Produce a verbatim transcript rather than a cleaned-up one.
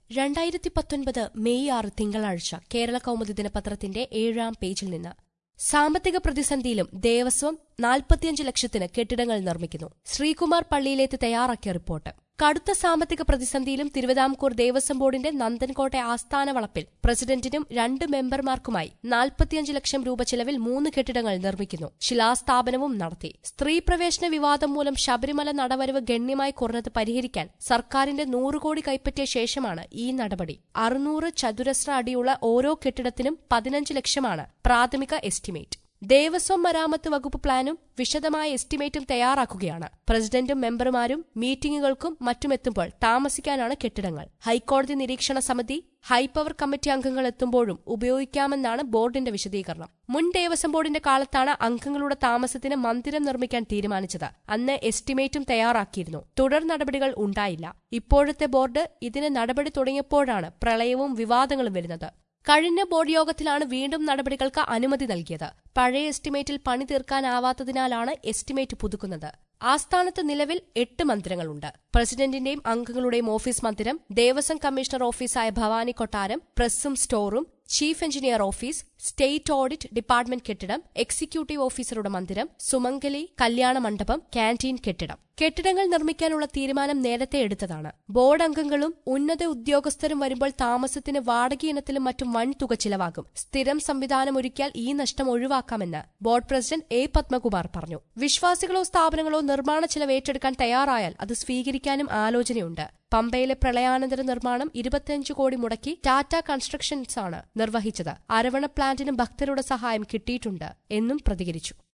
രണ്ടായിരത്തി പത്തൊൻപത് മെയ് ആറ് തിങ്കളാഴ്ച കേരള കൗമുദി ദിനപത്രത്തിന്റെ ഏഴാം പേജിൽ നിന്ന് സാമ്പത്തിക പ്രതിസന്ധിയിലും ദേവസ്വം നാൽപ്പത്തിയഞ്ച് ലക്ഷത്തിന് കെട്ടിടങ്ങൾ നിർമ്മിക്കുന്നു. ശ്രീകുമാർ പള്ളിയിലേത്ത് തയ്യാറാക്കിയ റിപ്പോർട്ട്. കടുത്ത സാമ്പത്തിക പ്രതിസന്ധിയിലും തിരുവിതാംകൂർ ദേവസ്വം ബോർഡിന്റെ നന്ദൻകോട്ടെ ആസ്ഥാന വളപ്പിൽ പ്രസിഡന്റിനും രണ്ട് മെമ്പർമാർക്കുമായി നാൽപ്പത്തിയഞ്ച് ലക്ഷം രൂപ ചെലവിൽ മൂന്ന് കെട്ടിടങ്ങൾ നിർമ്മിക്കുന്നു. ശിലാസ്ഥാപനവും നടത്തി. സ്ത്രീ പ്രവേശന വിവാദം മൂലം ശബരിമല നടവരവ് ഗണ്യമായി കുറഞ്ഞത് പരിഹരിക്കാൻ സർക്കാരിന്റെ നൂറ് കോടി കൈപ്പറ്റിയ ശേഷമാണ് ഈ നടപടി. അറുന്നൂറ് ചതുരശ്ര അടിയുള്ള ഓരോ കെട്ടിടത്തിനും പതിനഞ്ച് ലക്ഷമാണ് പ്രാഥമിക എസ്റ്റിമേറ്റ്. ദേവസ്വം മരാമത്ത് വകുപ്പ് പ്ലാനും വിശദമായ എസ്റ്റിമേറ്റും തയ്യാറാക്കുകയാണ്. പ്രസിഡന്റും മെമ്പർമാരും മീറ്റിംഗുകൾക്കും മറ്റുമെത്തുമ്പോൾ താമസിക്കാനാണ് കെട്ടിടങ്ങൾ. ഹൈക്കോടതി നിരീക്ഷണ സമിതി, ഹൈപ്പവർ കമ്മിറ്റി അംഗങ്ങൾ എത്തുമ്പോഴും ഉപയോഗിക്കാമെന്നാണ് ബോർഡിന്റെ വിശദീകരണം. മുൻ ദേവസ്വം ബോർഡിന്റെ കാലത്താണ് അംഗങ്ങളുടെ താമസത്തിന് മന്ദിരം നിർമ്മിക്കാൻ തീരുമാനിച്ചത്. അന്ന് എസ്റ്റിമേറ്റും തയ്യാറാക്കിയിരുന്നു. തുടർ നടപടികൾ ഉണ്ടായില്ല. ഇപ്പോഴത്തെ ബോർഡ് ഇതിന് നടപടി തുടങ്ങിയപ്പോഴാണ് പ്രളയവും വിവാദങ്ങളും വരുന്നത്. കഴിഞ്ഞ ബോർഡ് യോഗത്തിലാണ് വീണ്ടും നടപടികൾക്ക് അനുമതി നൽകിയത്. പഴയ എസ്റ്റിമേറ്റിൽ പണി തീർക്കാനാവാത്തതിനാലാണ് എസ്റ്റിമേറ്റ് പുതുക്കുന്നത്. ആസ്ഥാനത്ത് നിലവിൽ എട്ട് മന്ദിരങ്ങളുണ്ട്. പ്രസിഡന്റിന്റെയും അംഗങ്ങളുടെയും ഓഫീസ് മന്ദിരം, ദേവസ്വം കമ്മീഷണർ ഓഫീസായ ഭവാനി കൊട്ടാരം, പ്രസ്സും സ്റ്റോറും, chief engineer office, state audit department കെട്ടിടം, എക്സിക്യൂട്ടീവ് ഓഫീസറുടെ മന്ദിരം, സുമംഗലി കല്യാണ മണ്ഡപം, ക്യാന്റീൻ കെട്ടിടം. കെട്ടിടങ്ങൾ നിർമ്മിക്കാനുള്ള തീരുമാനം നേരത്തെ എടുത്തതാണ്. ബോർഡ് അംഗങ്ങളും ഉന്നത ഉദ്യോഗസ്ഥരും വരുമ്പോൾ താമസത്തിന് വാടക ഇനത്തിലും മറ്റും വൻ തുക ചിലവാകും. സ്ഥിരം സംവിധാനമൊരുക്കിയാൽ ഈ നഷ്ടം ഒഴിവാക്കാമെന്ന് ബോർഡ് പ്രസിഡന്റ് എ പത്മകുമാർ പറഞ്ഞു. വിശ്വാസികളോ സ്ഥാപനങ്ങളോ നിർമ്മാണ ചെലവ് ഏറ്റെടുക്കാൻ തയ്യാറായാൽ അത് സ്വീകരിക്കാനും ആലോചനയുണ്ട്. പമ്പയിലെ പ്രളയാനന്തര നിർമ്മാണം ഇരുപത്തിയഞ്ച് കോടി മുടക്കി ടാറ്റ കൺസ്ട്രക്ഷൻസാണ് നിർവഹിച്ചത്. അരവണ പ്ലാന്റിന് ഭക്തരുടെ സഹായം കിട്ടിയിട്ടുണ്ട് എന്നും പ്രതികരിച്ചു.